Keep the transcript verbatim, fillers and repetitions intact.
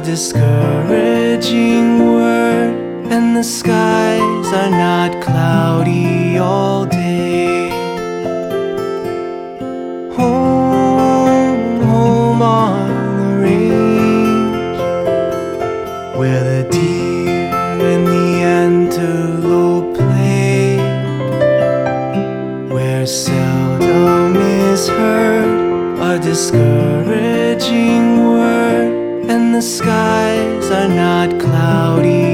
discouraging word, and the skies are not cloudy all day. Home, home on the range, where the deer and the antelope play, where seldom is heard a discouraging word, and the skies are not cloudy